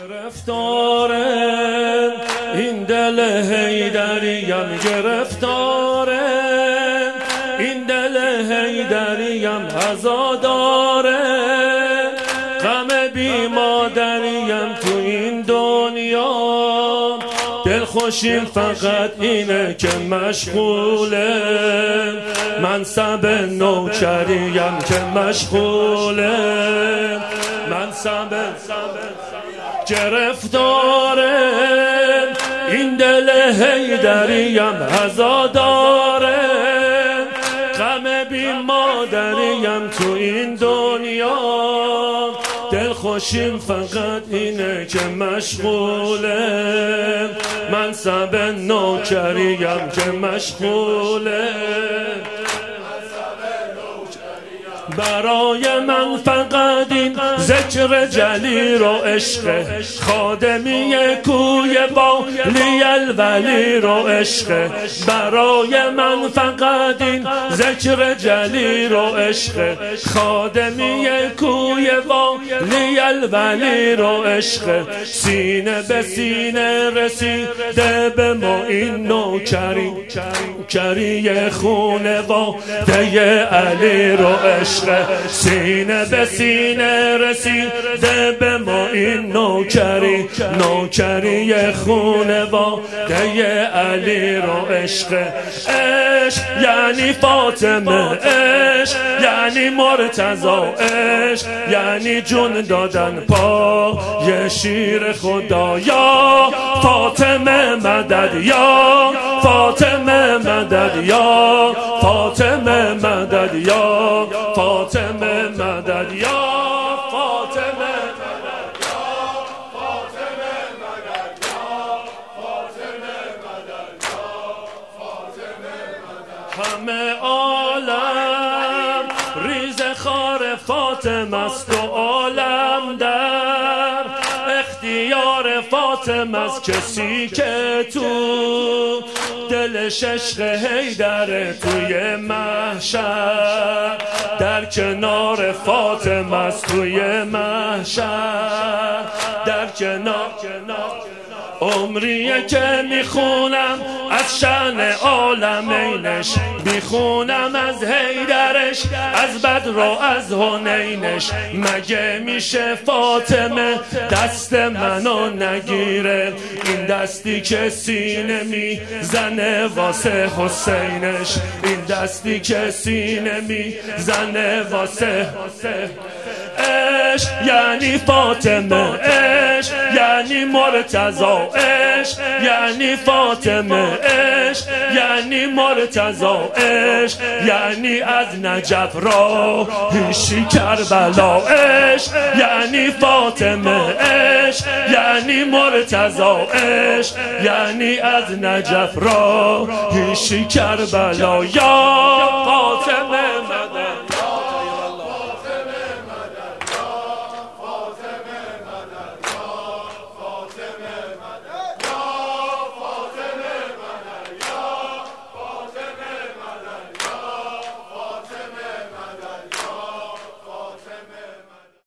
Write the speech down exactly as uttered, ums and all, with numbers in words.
گرفتاره این دل حیدریم، گرفتاره این دل حیدریم، عزاداره غم بی مادریم تو این دنیا. دلخوشیم فقط اینه که مشغوله، منصب نوکریم که مشغوله، منصب گرفتاره این دل حیدریم، عزاداره غم بی مادریم تو این دنیا. دلخوشیم فقط اینه که مشغوله، منصب نوکریم که مشغوله. برای من فقط این ذکر جلیل و عشق، خادمی کوی والی الولی رو عشق. برای من فقط این ذکر جلیل و عشق، خادمی کوی والی الولی رو عشق. سینه به سینه رسیده به ما این نوکری، نوکری خونه واده علی رو عشق. سینه به سینه رسیده به ما این نوکری، نوکری خونه واده علی رو عشق. عشق یعنی فاطمه، عشق یعنی مرتضی، عشق یعنی جون دادن پای شیر خدا. یا فاطمه مدد، یا فاطمه مدد، یا فاطمه مدد، یا فاطمه مدد، یا فاطمه مدد، یا فاطمه مدد، یا فاطمه مدد، یا فاطمه مدد. همه عالم ریز خار فاطمه است و عالم در اختیار فاطمه است. کسی که تو دلش عشق حیدر توی محشر، در کنار فاطمه است توی محشر، در کنار. عمریه که میخونم از شأن عالمینش، میخونم از حیدرش، از بدر و از حنینش. مگه میشه فاطمه دست منو نگیره، این دستی که سینه میزنه واسه حسینش، این دستی که سینه میزنه واسه حسین. عشق یعنی فاطمه، عشق یعنی مرتضی، عشق یعنی فاطمه، عشق یعنی مرتضی، عشق یعنی از نجف راهی کربلا. عشق یعنی فاطمه، عشق یعنی مرتضی، عشق یعنی از نجف راهی کربلا. یا فاطمه